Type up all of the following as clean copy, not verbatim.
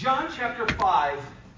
John chapter 5,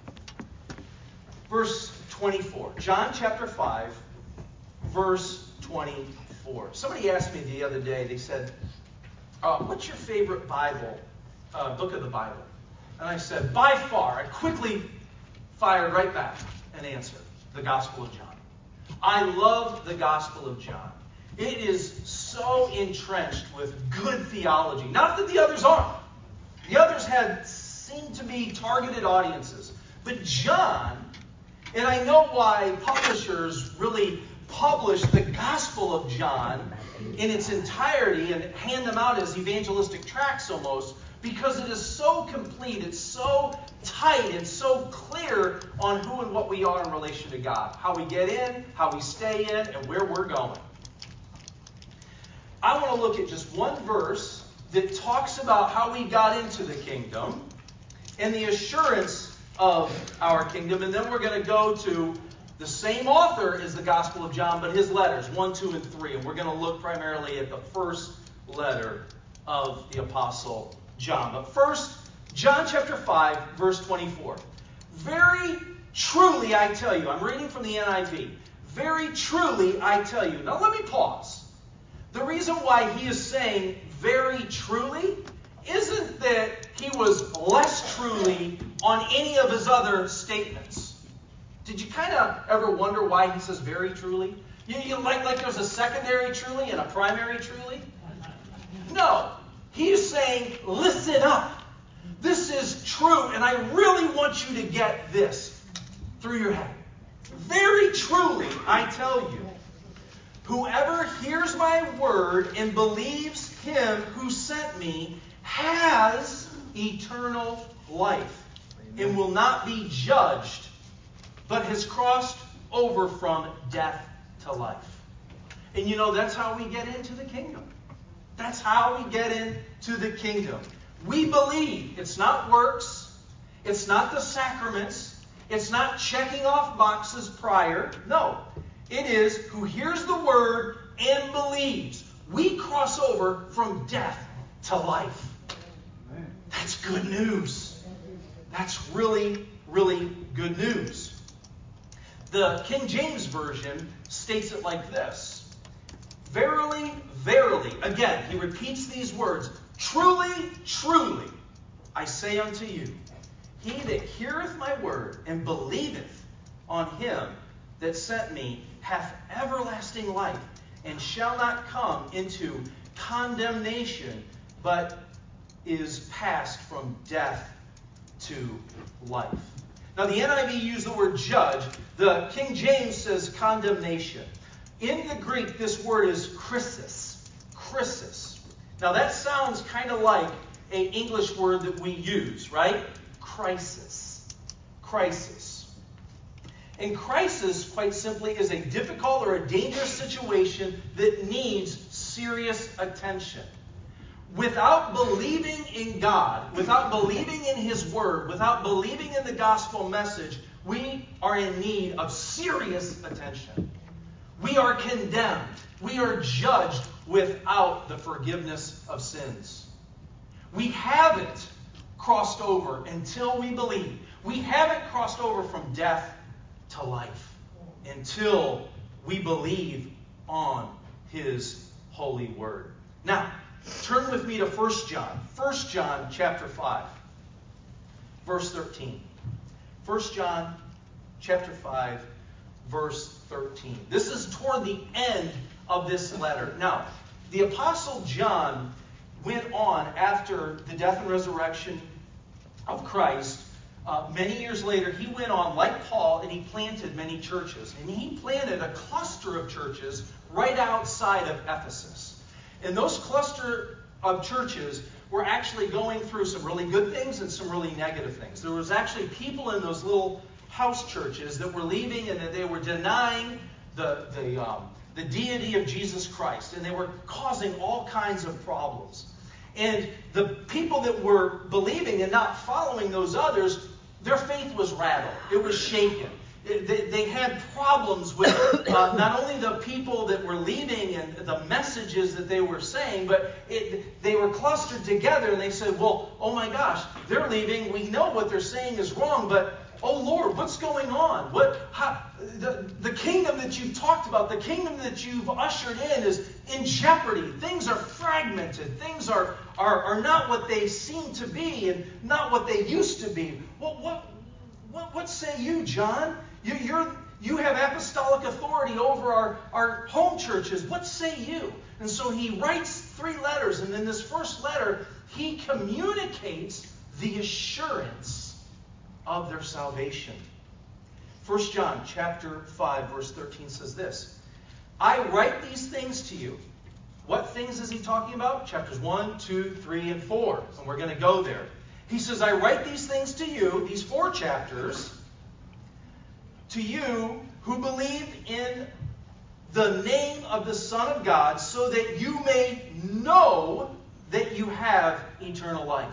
verse 24. John chapter 5, verse 24. Somebody asked me the other day, they said, what's your favorite Bible, book of the Bible? And I said, by far, I quickly fired right back an answer, the Gospel of John. I love the Gospel of John. It is so entrenched with good theology. Not that the others aren't. The others seemed to be targeted audiences. But John, and I know why publishers really publish the Gospel of John in its entirety and hand them out as evangelistic tracts almost, because it is so complete, it's so tight, and so clear on who and what we are in relation to God. How we get in, how we stay in, and where we're going. I want to look at just one verse that talks about how we got into the kingdom and the assurance of our kingdom. And then we're going to go to the same author as the Gospel of John, but his letters, 1, 2, and 3. And we're going to look primarily at the first letter of the Apostle John. But first, John chapter 5, verse 24. Very truly I tell you, I'm reading from the NIV. Very truly I tell you. Now let me pause. The reason why he is saying very truly isn't that he was less truly on any of his other statements. Did you kind of ever wonder why he says very truly? You like there's a secondary truly and a primary truly? No. He is saying, listen up. This is true, and I really want you to get this through your head. Very truly, I tell you, whoever hears my word and believes him who sent me has eternal life and will not be judged, but has crossed over from death to life. And you know, that's how we get into the kingdom. That's how we get into the kingdom. We believe. It's not works. It's not the sacraments. It's not checking off boxes prior. No. It is who hears the word and believes. We cross over from death to life. That's good news. That's really, really good news. The King James Version states it like this. Verily, verily. Again, he repeats these words. Truly, truly, I say unto you, he that heareth my word and believeth on him that sent me hath everlasting life, and shall not come into condemnation, but is passed from death to life. Now, the NIV used the word judge. The King James says condemnation. In the Greek, this word is krisis. Krisis. Now, that sounds kind of like an English word that we use, right? Crisis. Crisis. And crisis, quite simply, is a difficult or a dangerous situation that needs serious attention. Without believing in God, without believing in His Word, without believing in the gospel message, we are in need of serious attention. We are condemned. We are judged without the forgiveness of sins. We haven't crossed over until we believe. We haven't crossed over from death to life until we believe on His holy word. Now, turn with me to 1 John. 1 John chapter 5, verse 13. 1 John chapter 5, verse 13. This is toward the end of this letter. Now, the Apostle John went on after the death and resurrection of Christ. Many years later, he went on, like Paul, and he planted many churches. And he planted a cluster of churches right outside of Ephesus. And those cluster of churches were actually going through some really good things and some really negative things. There was actually people in those little house churches that were leaving and that they were denying the deity of Jesus Christ. And they were causing all kinds of problems. And the people that were believing and not following those others, their faith was rattled. It was shaken. They had problems with not only the people that were leaving and the messages that they were saying, but they were clustered together and they said, well, oh my gosh, they're leaving. We know what they're saying is wrong, but oh Lord, what's going on? The kingdom that you've talked about, the kingdom that you've ushered in is in jeopardy. Things are fragmented. Things are not what they seem to be and not what they used to be. What say you, John? You have apostolic authority over our home churches. What say you? And so he writes 3 letters, and in this first letter, he communicates the assurance of their salvation. 1 John chapter 5, verse 13 says this, I write these things to you. What things is he talking about? Chapters 1, 2, 3, and 4. And we're going to go there. He says, I write these things to you, these 4 chapters, to you who believe in the name of the Son of God, so that you may know that you have eternal life.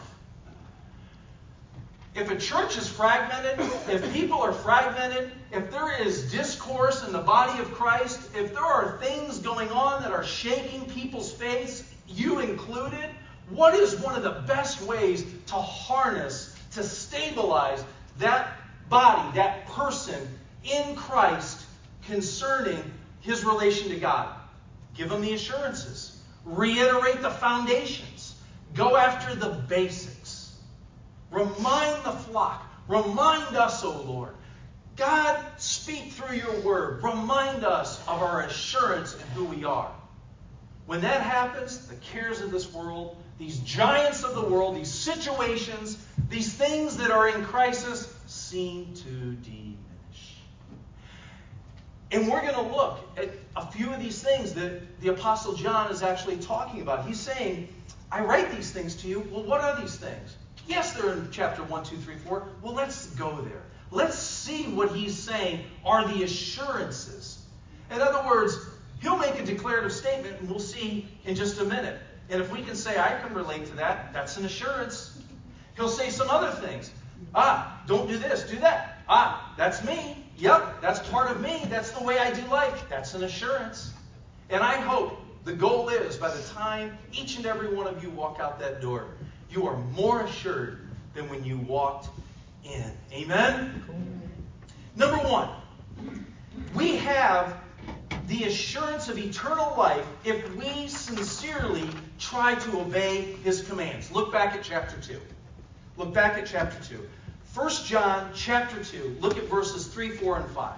If a church is fragmented, if people are fragmented, if there is discourse in the body of Christ, if there are things going on that are shaking people's faith, you included, what is one of the best ways to harness, to stabilize that body, that person in Christ concerning his relation to God? Give them the assurances. Reiterate the foundations. Go after the basics. Remind the flock. Remind us, O Lord. God, speak through your word. Remind us of our assurance in who we are. When that happens, the cares of this world, these giants of the world, these situations, these things that are in crisis seem to diminish. And we're going to look at a few of these things that the Apostle John is actually talking about. He's saying, I write these things to you. Well, what are these things? Yes, they're in chapter 1, 2, 3, 4. Well, let's go there. Let's see what he's saying are the assurances. In other words, he'll make a declarative statement, and we'll see in just a minute. And if we can say, I can relate to that, that's an assurance. He'll say some other things. Don't do this, do that. That's me. Yep, that's part of me. That's the way I do life. That's an assurance. And I hope the goal is, by the time each and every one of you walk out that door, you are more assured than when you walked in. Amen? Number 1, we have the assurance of eternal life if we sincerely try to obey his commands. Look back at chapter 2. Look back at chapter 2. 1 John chapter 2. Look at verses 3, 4, and 5.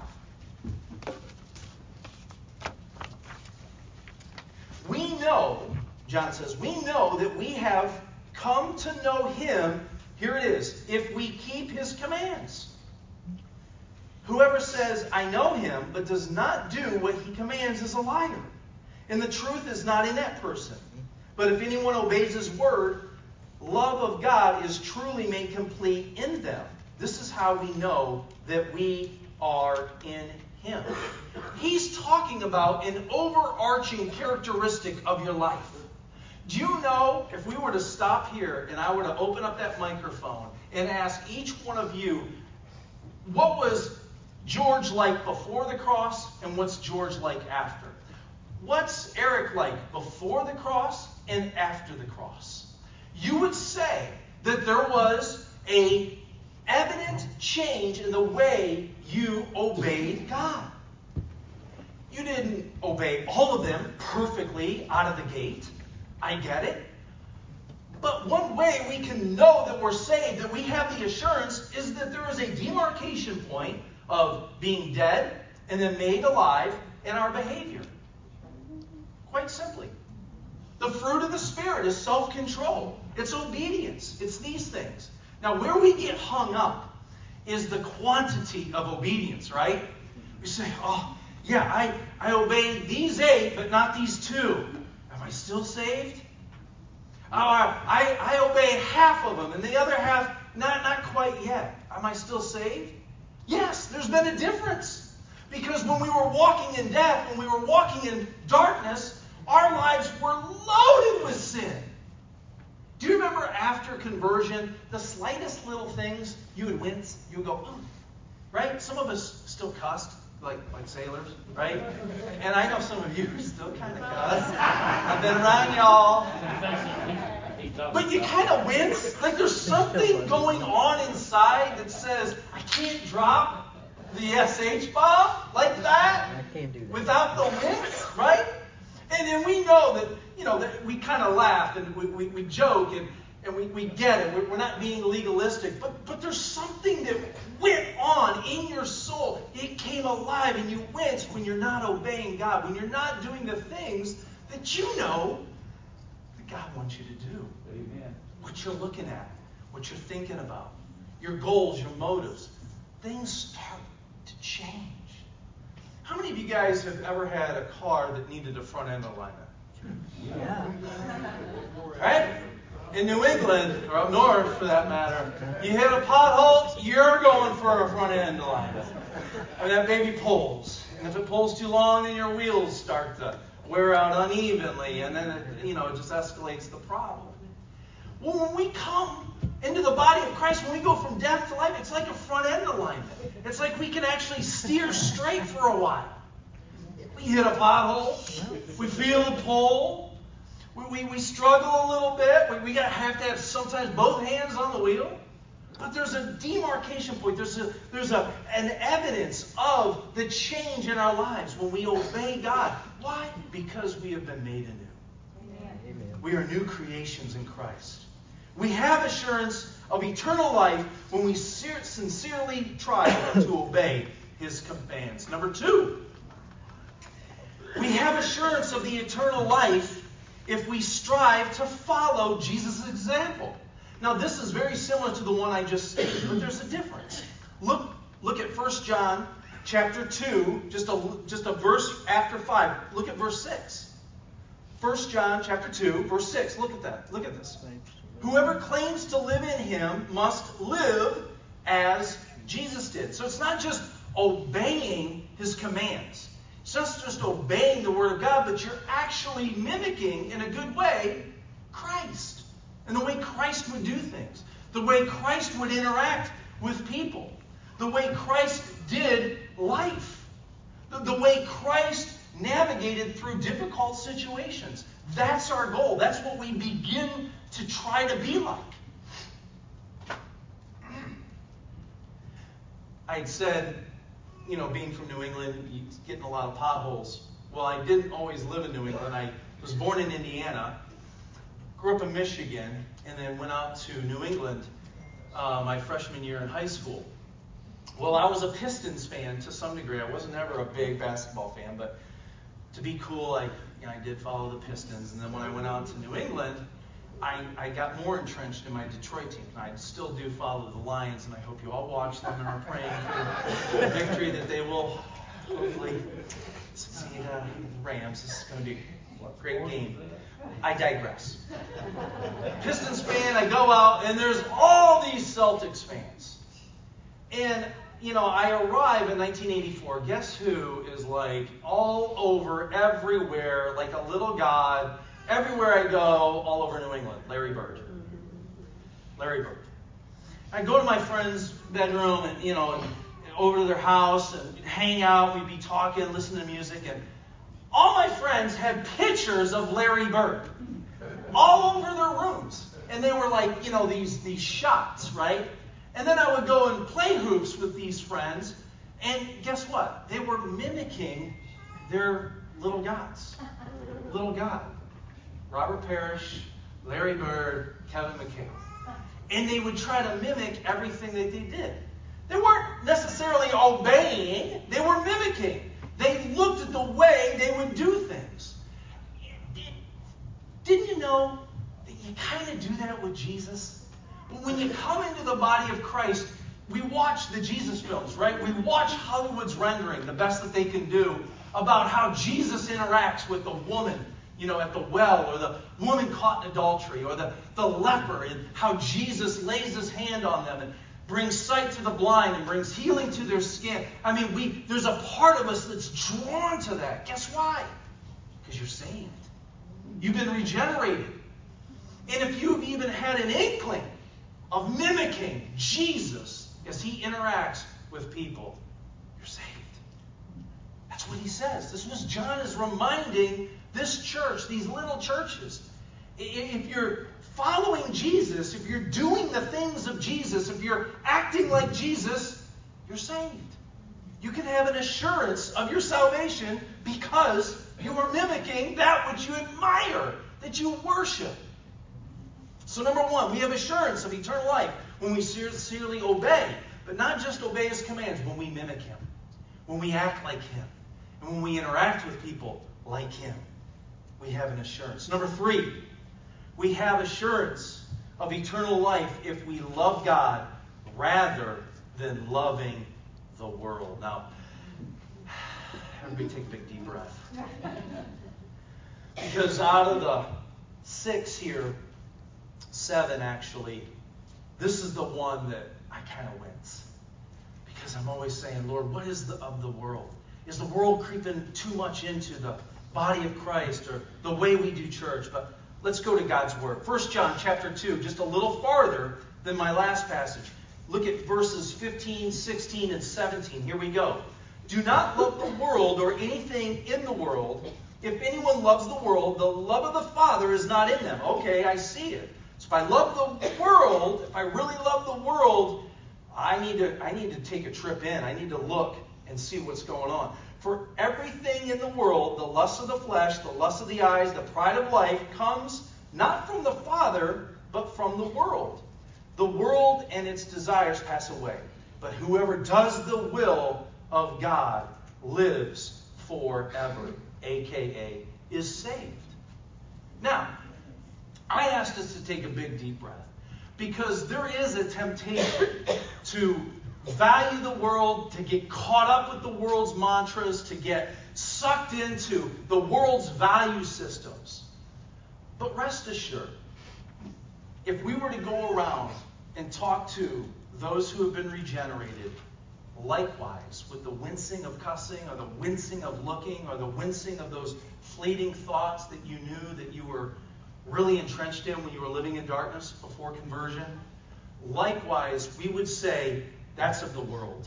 We know, John says, we know that we have come to know him, here it is, if we keep his commands. Whoever says, I know him, but does not do what he commands is a liar. And the truth is not in that person. But if anyone obeys his word, love of God is truly made complete in them. This is how we know that we are in him. He's talking about an overarching characteristic of your life. Do you know, if we were to stop here and I were to open up that microphone and ask each one of you, what was George like before the cross and what's George like after? What's Eric like before the cross and after the cross? You would say that there was an evident change in the way you obeyed God. You didn't obey all of them perfectly out of the gate. I get it. But one way we can know that we're saved, that we have the assurance, is that there is a demarcation point of being dead and then made alive in our behavior. Quite simply. The fruit of the Spirit is self-control. It's obedience. It's these things. Now, where we get hung up is the quantity of obedience, right? We say, oh, yeah, I obeyed these 8, but not these 2. Am I still saved? I obey half of them, and the other half, not quite yet. Am I still saved? Yes, there's been a difference. Because when we were walking in death, when we were walking in darkness, our lives were loaded with sin. Do you remember after conversion, the slightest little things, you would wince, you would go, oh. right? Some of us still cussed, like sailors, right? And I know some of you still kind of cuss. I've been around y'all. But you kind of wince. Like there's something going on inside that says, I can't drop the SH bomb like that without the wince, right? And then we know that, that we kind of laugh and we joke and we get it. We're not being legalistic. But there's something that went on in your soul. It came alive and you wince when you're not obeying God, when you're not doing the things that you know that God wants you to do. Amen. What you're looking at, what you're thinking about, your goals, your motives. Things start to change. How many of you guys have ever had a car that needed a front end alignment? Yeah. Right? In New England, or up north for that matter, you hit a pothole, you're going for a front end alignment. And that baby pulls. And if it pulls too long, then your wheels start to wear out unevenly, and then it just escalates the problem. Well, when we come into the body of Christ, when we go from death to life, it's like a front end alignment. It's like we can actually steer straight for a while. We hit a pothole. We feel the pull. We struggle a little bit. We have to have sometimes both hands on the wheel. But there's a demarcation point. There's an evidence of the change in our lives when we obey God. Why? Because we have been made anew. Amen. We are new creations in Christ. We have assurance of eternal life when we sincerely try to obey His commands. Number 2, we have assurance of the eternal life if we strive to follow Jesus' example. Now, this is very similar to the one I just stated, but there's a difference. Look at 1 John chapter 2, just a verse after 5. Look at verse 6. 1 John chapter 2, verse 6. Look at that. Look at this. Whoever claims to live in Him must live as Jesus did. So it's not just obeying His commands. It's not just obeying the Word of God, but you're actually mimicking, in a good way, Christ. And the way Christ would do things. The way Christ would interact with people. The way Christ did life. The way Christ navigated through difficult situations. That's our goal. That's what we begin to try to be like. I had said, being from New England, you get in a lot of potholes. Well, I didn't always live in New England. I was born in Indiana, grew up in Michigan, and then went out to New England my freshman year in high school. Well, I was a Pistons fan to some degree. I wasn't ever a big basketball fan, but to be cool, I did follow the Pistons. And then when I went out to New England, I got more entrenched in my Detroit team. And I still do follow the Lions, and I hope you all watch them and are praying for the victory that they will hopefully succeed the Rams. This is going to be a great game. I digress. Pistons fan, I go out, and there's all these Celtics fans. And, I arrive in 1984. Guess who is like all over, everywhere, like a little god. Everywhere I go, all over New England. Larry Bird. Larry Bird. I go to my friend's bedroom and, over to their house and hang out. We'd be talking, listen to music. And all my friends had pictures of Larry Bird all over their rooms. And they were like, these shots, right? And then I would go and play hoops with these friends. And guess what? They were mimicking their little gods. Little god. Robert Parrish, Larry Bird, Kevin McHale. And they would try to mimic everything that they did. They weren't necessarily obeying. They were mimicking. They looked at the way they would do things. Didn't you know that you kind of do that with Jesus? When you come into the body of Christ, we watch the Jesus films, right? We watch Hollywood's rendering, the best that they can do, about how Jesus interacts with the woman, at the well, or the woman caught in adultery, or the leper, and how Jesus lays His hand on them and brings sight to the blind and brings healing to their skin. There's a part of us that's drawn to that. Guess why? Because you're saved. You've been regenerated. And if you've even had an inkling of mimicking Jesus as He interacts with people, you're saved. That's what he says. This was John is reminding this church, these little churches. If you're following Jesus, if you're doing the things of Jesus, if you're acting like Jesus, you're saved. You can have an assurance of your salvation because you are mimicking that which you admire, that you worship. So number one, we have assurance of eternal life when we sincerely obey. But not just obey his commands, when we mimic him. When we act like him. And when we interact with people like him. We have an assurance. Number three, we have assurance of eternal life if we love God rather than loving the world. Now, everybody take a big deep breath. Because out of the 6 here, 7 actually, this is the one that I kind of wince. Because I'm always saying, Lord, what is of the world? Is the world creeping too much into the body of Christ or the way we do church? But let's go to God's Word. 1 John chapter 2, just a little farther than my last passage. Look at verses 15, 16, and 17. Here we go. Do not love the world or anything in the world. If anyone loves the world, the love of the Father is not in them. Okay, I see it. So if I love the world, if I really love the world, I need to take a trip in. I need to look and see what's going on. For everything in the world, the lust of the flesh, the lust of the eyes, the pride of life, comes not from the Father, but from the world. The world and its desires pass away, but whoever does the will of God lives forever, a.k.a. is saved. Now, I asked us to take a big deep breath because there is a temptation to value the world, to get caught up with the world's mantras, to get sucked into the world's value systems. But rest assured, if we were to go around and talk to those who have been regenerated, likewise, with the wincing of cussing or the wincing of looking or the wincing of those fleeting thoughts that you knew that you were really entrenched in when you were living in darkness before conversion, likewise, we would say that's of the world.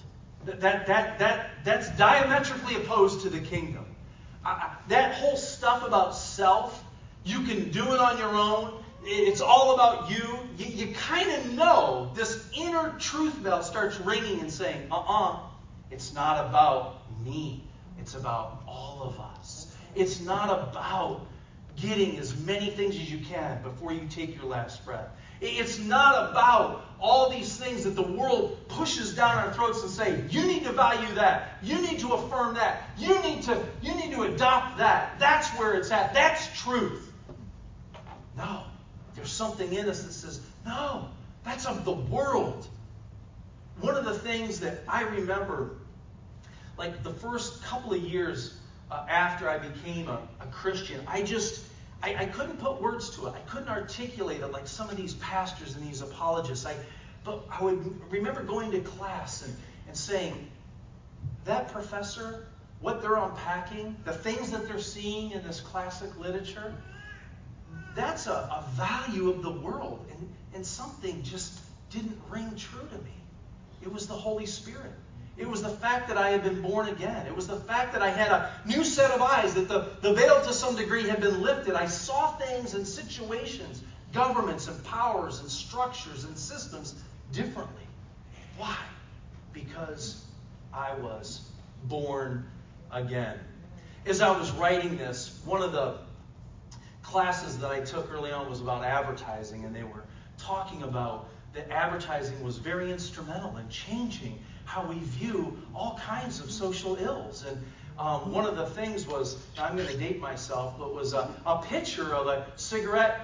That's diametrically opposed to the kingdom. That whole stuff about self, you can do it on your own. It's all about you. You kind of know this inner truth bell starts ringing and saying, it's not about me. It's about all of us. It's not about getting as many things as you can before you take your last breath. It's not about all these things that the world pushes down our throats and say, you need to value that. You need to affirm that. You need to adopt that. That's where it's at. That's truth. No. There's something in us that says, no, that's of the world. One of the things that I remember, like the first couple of years after I became a Christian, I couldn't put words to it. I couldn't articulate it like some of these pastors and these apologists. But I would remember going to class and saying, that professor, what they're unpacking, the things that they're seeing in this classic literature, that's a value of the world. And something just didn't ring true to me. It was the Holy Spirit. It was the fact that I had been born again. It was the fact that I had a new set of eyes, that the veil to some degree had been lifted. I saw things and situations, governments and powers and structures and systems differently. Why? Because I was born again. As I was writing this, one of the classes that I took early on was about advertising, and they were talking about that advertising was very instrumental in changing how we view all kinds of social ills. And one of the things was, I'm going to date myself, but was a picture of a cigarette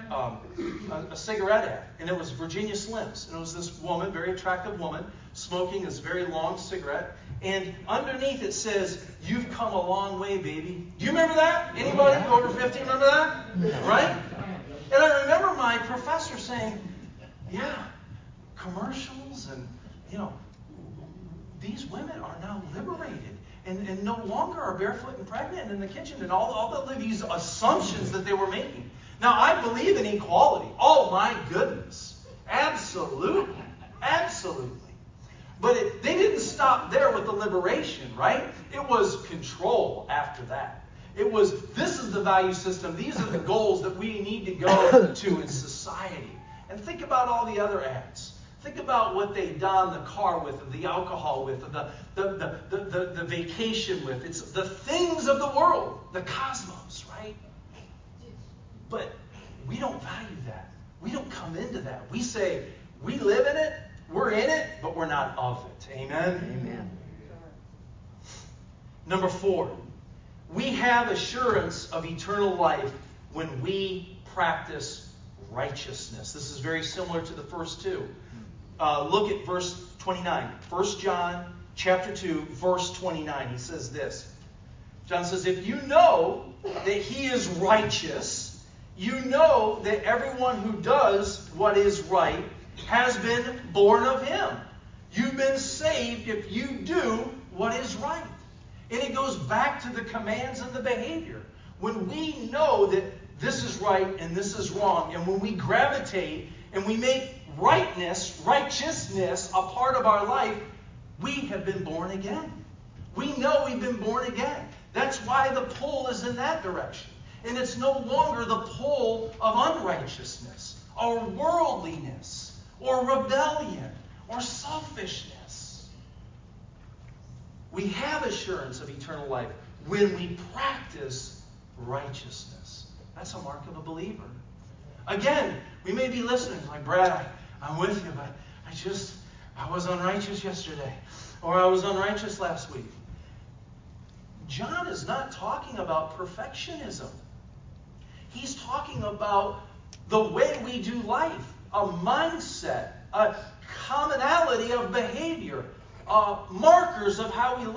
ad, and it was Virginia Slims, and it was this woman, very attractive woman, smoking this very long cigarette, and underneath it says, "You've come a long way, baby." Do you remember that? Anybody over 50 remember that? Right? And I remember my professor saying, yeah, commercials and, these women are now liberated and no longer are barefoot and pregnant in the kitchen, and all of these assumptions that they were making. Now, I believe in equality. Oh, my goodness. Absolutely. Absolutely. But they didn't stop there. there with the liberation, right? It was control after that. It was, this is the value system. These are the goals that we need to go to in society. And think about all the other ads. Think about what they don the car with, the alcohol with, the vacation with. It's the things of the world, the cosmos, right? But we don't value that. We don't come into that. We say, we live in it, we're in it, but we're not of it. Amen? Amen. Number 4, we have assurance of eternal life when we practice righteousness. This is very similar to the first two. Look at verse 29. 1 John chapter 2, verse 29. He says this. John says, if you know that he is righteous, you know that everyone who does what is right has been born of him. You've been saved if you do what is right. And it goes back to the commands and the behavior. When we know that this is right and this is wrong, and when we gravitate and we make righteousness a part of our life, we have been born again. We know we've been born again. That's why the pull is in that direction. And it's no longer the pull of unrighteousness or worldliness or rebellion or selfishness. We have assurance of eternal life when we practice righteousness. That's a mark of a believer. Again, we may be listening like, Brad, I'm with you, but I was unrighteous yesterday, or I was unrighteous last week. John is not talking about perfectionism. He's talking about the way we do life, a mindset, a commonality of behavior, markers of how we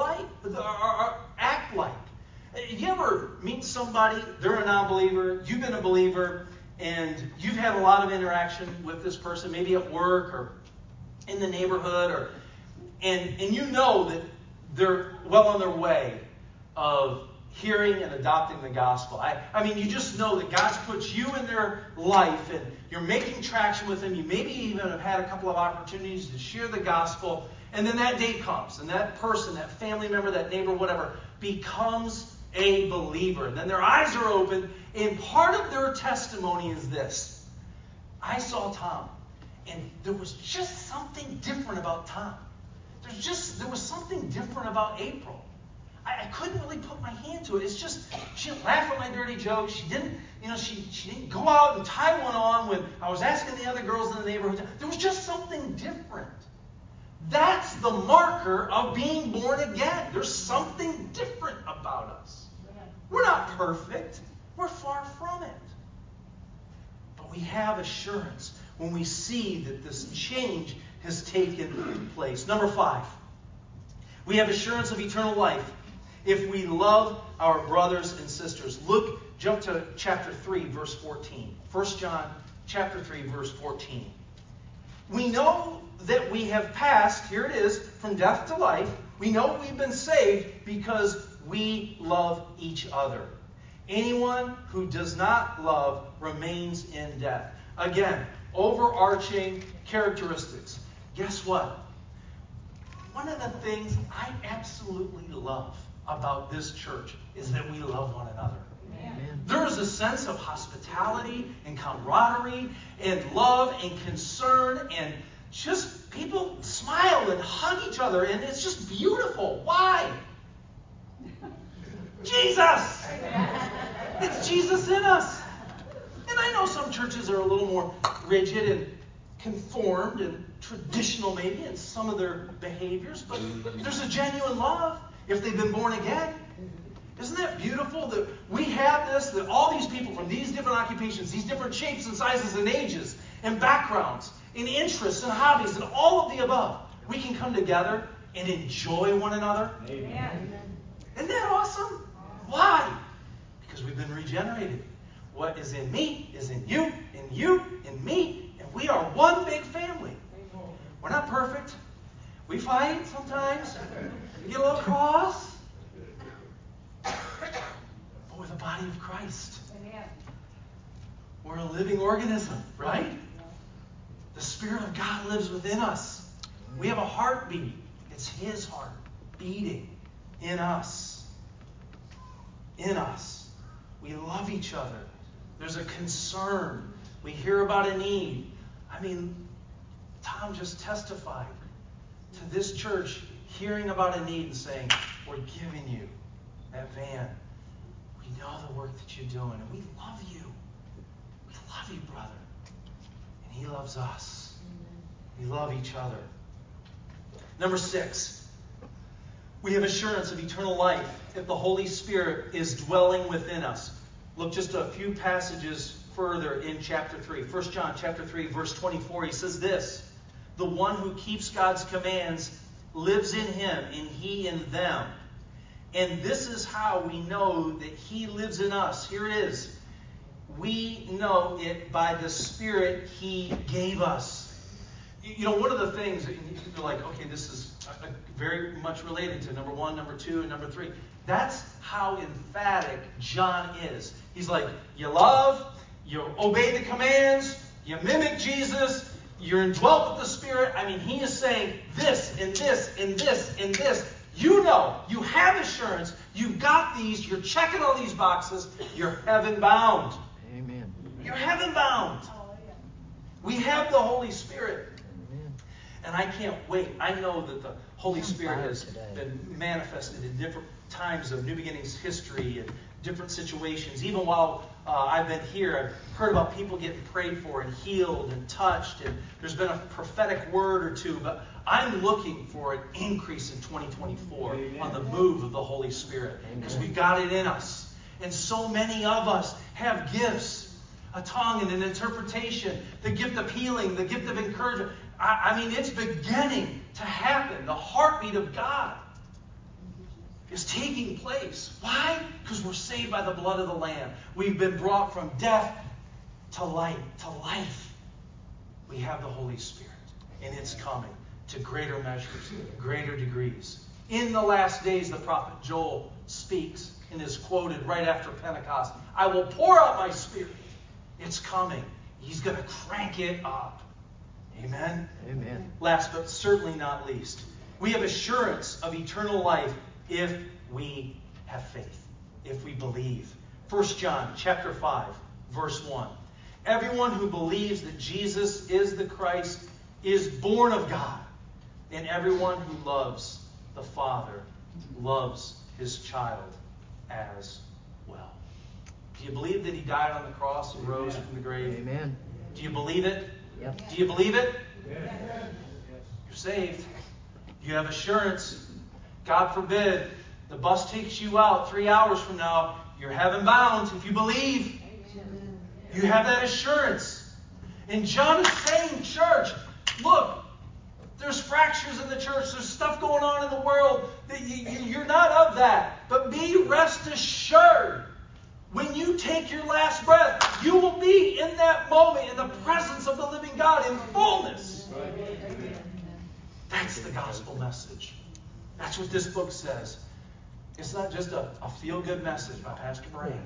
act like. You ever meet somebody, they're a non-believer, you've been a believer, and you've had a lot of interaction with this person, maybe at work or in the neighborhood, and you know that they're well on their way of hearing and adopting the gospel. I mean, you just know that God's put you in their life, and you're making traction with them. You maybe even have had a couple of opportunities to share the gospel, and then that day comes, and that person, that family member, that neighbor, whatever, becomes a believer. And then their eyes are open, and part of their testimony is this. I saw Tom, and there was just something different about Tom. There was something different about April. I couldn't really put my hand to it. It's just, she didn't laugh at my dirty jokes. She didn't, she didn't go out and tie one on when I was asking the other girls in the neighborhood. There was just something different. That's the marker of being born again. There's something different about us. We're not perfect. We're far from it. But we have assurance when we see that this change has taken place. Number 5, we have assurance of eternal life if we love our brothers and sisters. Jump to chapter 3, verse 14. 1 John chapter 3, verse 14. We know that we have passed, here it is, from death to life. We know we've been saved because we love each other. Anyone who does not love remains in death. Again, overarching characteristics. Guess what? One of the things I absolutely love about this church is that we love one another. Amen. There is a sense of hospitality and camaraderie and love and concern, and just people smile and hug each other, and it's just beautiful. Why? Jesus! It's Jesus in us. And I know some churches are a little more rigid and conformed and traditional maybe in some of their behaviors, but there's a genuine love if they've been born again. Isn't that beautiful that we have this, that all these people from these different occupations, these different shapes and sizes and ages and backgrounds and interests and hobbies and all of the above, we can come together and enjoy one another? Amen. Isn't that awesome? Why? Because we've been regenerated. What is in me is in you, in me, and we are one big family. We're not perfect. We fight sometimes. We get a little cross. But we're the body of Christ. We're a living organism, right? The Spirit of God lives within us. We have a heartbeat. It's His heart. beating in us. In us. We love each other. There's a concern. We hear about a need. I mean, Tom just testified to this church hearing about a need and saying, we're giving you that van. We know the work that you're doing, and we love you. We love you, brother. And he loves us. We love each other. Number 6, we have assurance of eternal life if the Holy Spirit is dwelling within us. Look just a few passages further in chapter 3. 1 John chapter 3, verse 24, he says this, the one who keeps God's commands lives in him, and he in them. And this is how we know that he lives in us. Here it is. We know it by the Spirit he gave us. You know, one of the things, you're like, okay, this is very much related to number 1, number 2, and number 3. That's how emphatic John is. He's like, you love, you obey the commands, you mimic Jesus, you're indwelt with the Spirit. I mean, he is saying this and this and this and this. You know, you have assurance, you've got these, you're checking all these boxes, you're heaven bound. Amen. You're heaven bound. We have the Holy Spirit. And I can't wait. I know that the Holy Spirit has been manifested in different times of New Beginnings history and different situations. Even while I've been here, I've heard about people getting prayed for and healed and touched. And there's been a prophetic word or two. But I'm looking for an increase in 2024 on the move of the Holy Spirit. Because we've got it in us. And so many of us have gifts. A tongue and an interpretation. The gift of healing. The gift of encouragement. I mean, it's beginning to happen. The heartbeat of God is taking place. Why? Because we're saved by the blood of the Lamb. We've been brought from death to light, to life. We have the Holy Spirit. And it's coming to greater measures, greater degrees. In the last days, the prophet Joel speaks and is quoted right after Pentecost. I will pour out my Spirit. It's coming. He's going to crank it up. Amen? Amen. Last but certainly not least, we have assurance of eternal life if we have faith, if we believe. 1 John chapter 5, verse 1. Everyone who believes that Jesus is the Christ is born of God, and everyone who loves the Father loves his child as well. Do you believe that he died on the cross and rose from the grave? Amen. Do you believe it? Yep. Do you believe it? Yes. You're saved. You have assurance. God forbid the bus takes you out 3 hours from now. You're heaven bound if you believe. You have that assurance. And John is saying, church, look, there's fractures in the church. There's stuff going on in the world. You're not of that. But be rest assured. When you take your last breath, you will be in that moment in the presence of the living God in fullness. That's the gospel message. That's what this book says. It's not just a feel-good message by Pastor Brand.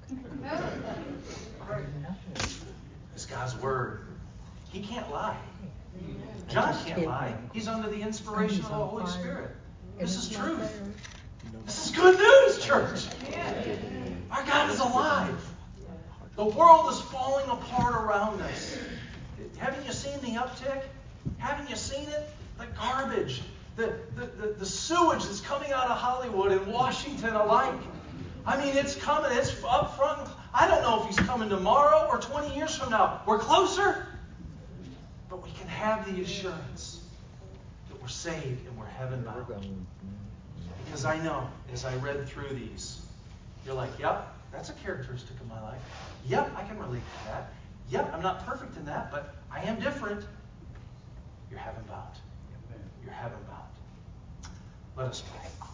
It's God's Word. He can't lie. John can't lie. He's under the inspiration of the Holy Spirit. This is truth. This is good news, church. Our God is alive. The world is falling apart around us. Haven't you seen the uptick? Haven't you seen it? The garbage, the sewage that's coming out of Hollywood and Washington alike. I mean, it's coming. It's up front. I don't know if he's coming tomorrow or 20 years from now. We're closer. But we can have the assurance that we're saved and we're heaven bound. Because I know, as I read through these, you're like, yep, that's a characteristic of my life. Yep, I can relate to that. Yep, I'm not perfect in that, but I am different. You're heaven bound. You're heaven bound. Let us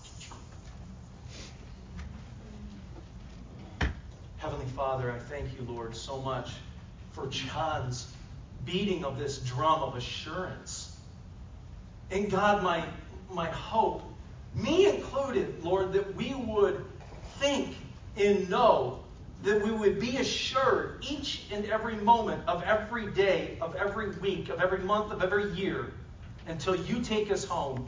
pray. Heavenly Father, I thank you, Lord, so much for John's beating of this drum of assurance. And God, my hope, me included, Lord, that we would think and know that we would be assured each and every moment of every day, of every week, of every month, of every year, until you take us home,